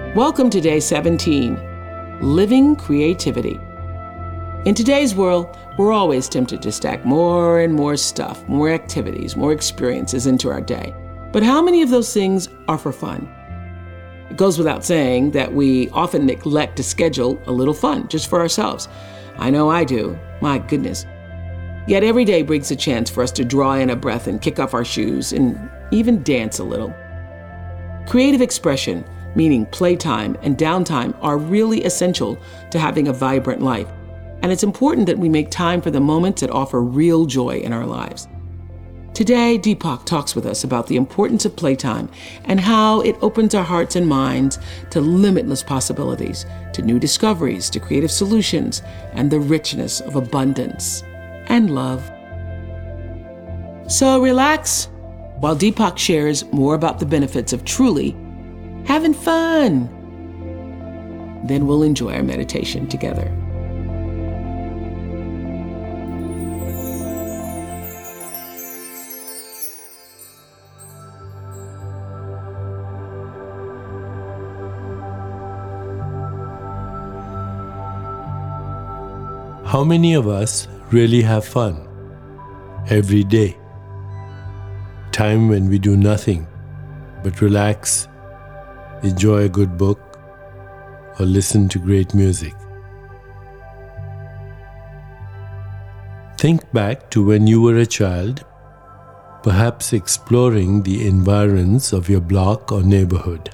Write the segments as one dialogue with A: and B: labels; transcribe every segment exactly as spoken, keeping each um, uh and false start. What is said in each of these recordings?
A: Welcome to Day seventeen, Living Creativity. In today's world, we're always tempted to stack more and more stuff, more activities, more experiences into our day. But how many of those things are for fun? It goes without saying that we often neglect to schedule a little fun just for ourselves. I know I do. My goodness. Yet every day brings a chance for us to draw in a breath and kick off our shoes and even dance a little. Creative expression, meaning playtime and downtime, are really essential to having a vibrant life. And it's important that we make time for the moments that offer real joy in our lives. Today, Deepak talks with us about the importance of playtime and how it opens our hearts and minds to limitless possibilities, to new discoveries, to creative solutions, and the richness of abundance and love. So relax while Deepak shares more about the benefits of truly having fun. Then we'll enjoy our meditation together.
B: How many of us really have fun every day? Time when we do nothing but relax, enjoy a good book, or listen to great music. Think back to when you were a child, perhaps exploring the environs of your block or neighborhood.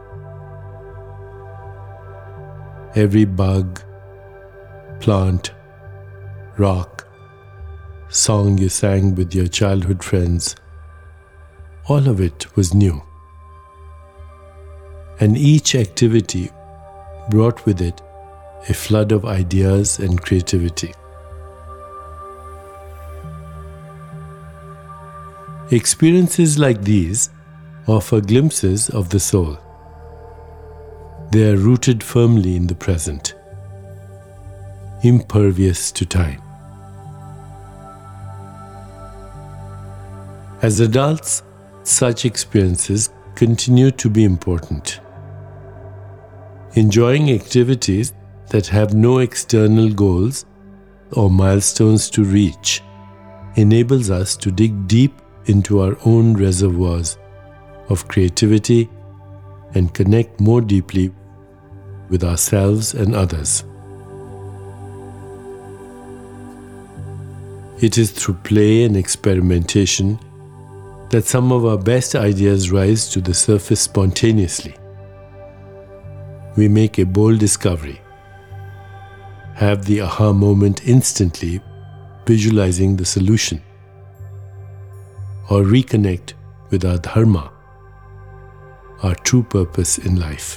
B: Every bug, plant, rock, song you sang with your childhood friends, all of it was new. And each activity brought with it a flood of ideas and creativity. Experiences like these offer glimpses of the soul. They are rooted firmly in the present, impervious to time. As adults, such experiences continue to be important. Enjoying activities that have no external goals or milestones to reach enables us to dig deep into our own reservoirs of creativity and connect more deeply with ourselves and others. It is through play and experimentation that some of our best ideas rise to the surface spontaneously. We make a bold discovery, have the aha moment instantly, visualizing the solution, or reconnect with our dharma, our true purpose in life.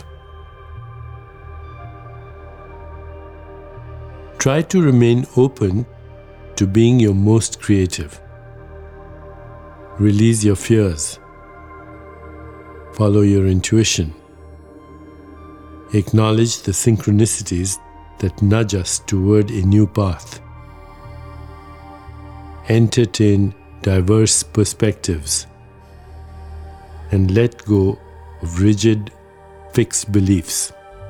B: Try to remain open to being your most creative. Release your fears. Follow your intuition. Acknowledge the synchronicities that nudge us toward a new path. Entertain diverse perspectives and let go of rigid, fixed beliefs.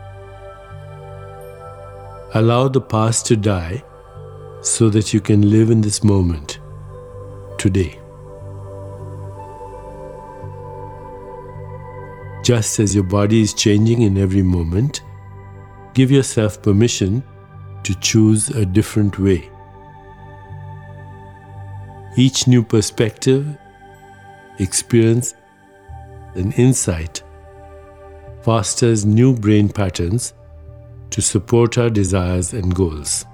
B: Allow the past to die so that you can live in this moment, today. Just as your body is changing in every moment, give yourself permission to choose a different way. Each new perspective, experience, and insight fosters new brain patterns to support our desires and goals.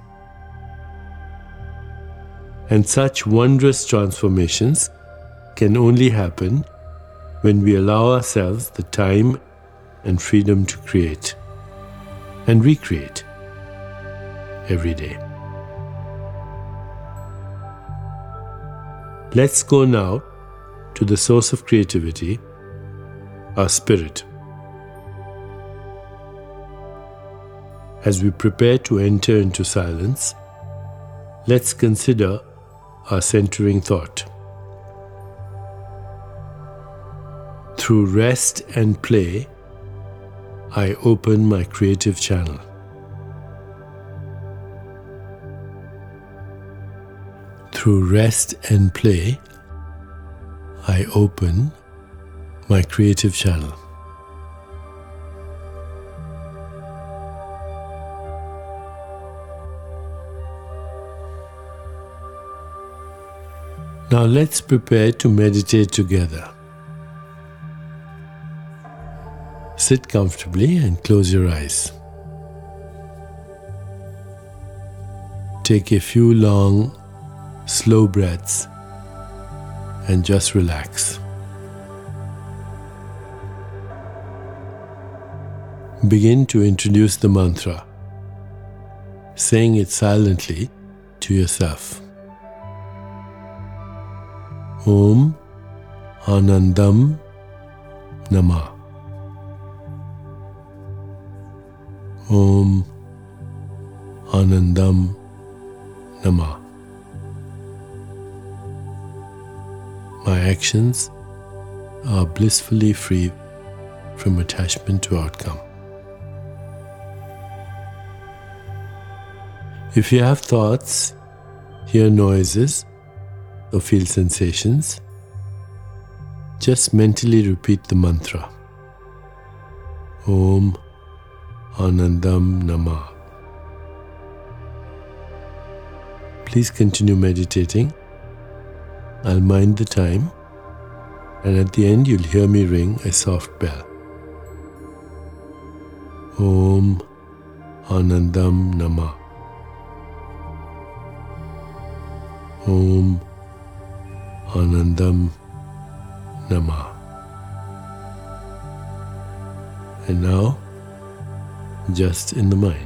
B: And such wondrous transformations can only happen when we allow ourselves the time and freedom to create and recreate every day. Let's go now to the source of creativity, our spirit. As we prepare to enter into silence, let's consider our centering thought. Through rest and play, I open my creative channel. Through rest and play, I open my creative channel. Now let's prepare to meditate together. Sit comfortably and close your eyes. Take a few long, slow breaths and just relax. Begin to introduce the mantra, saying it silently to yourself. Om Anandam Namah. Om Anandam Namah. My actions are blissfully free from attachment to outcome. If you have thoughts, hear noises, or feel sensations, just mentally repeat the mantra. Om Anandam Namah. Please continue meditating. I'll mind the time, and at the end you'll hear me ring a soft bell. Om Anandam Namah. Om Anandam Namah. And now, just in the mind.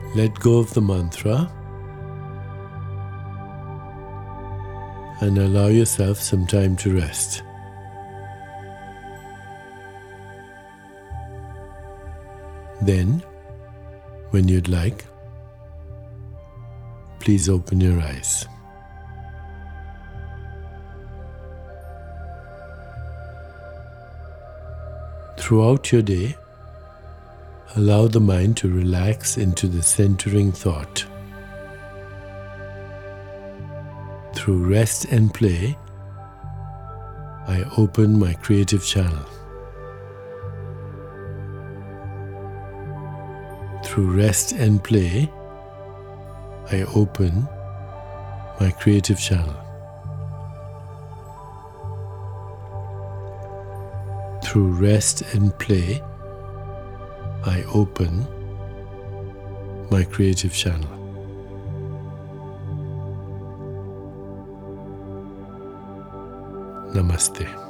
B: Let go of the mantra and allow yourself some time to rest. Then, when you'd like, please open your eyes. Throughout your day, allow the mind to relax into the centering thought. Through rest and play, I open my creative channel. Through rest and play, I open my creative channel. Through rest and play, I open my creative channel. Namaste.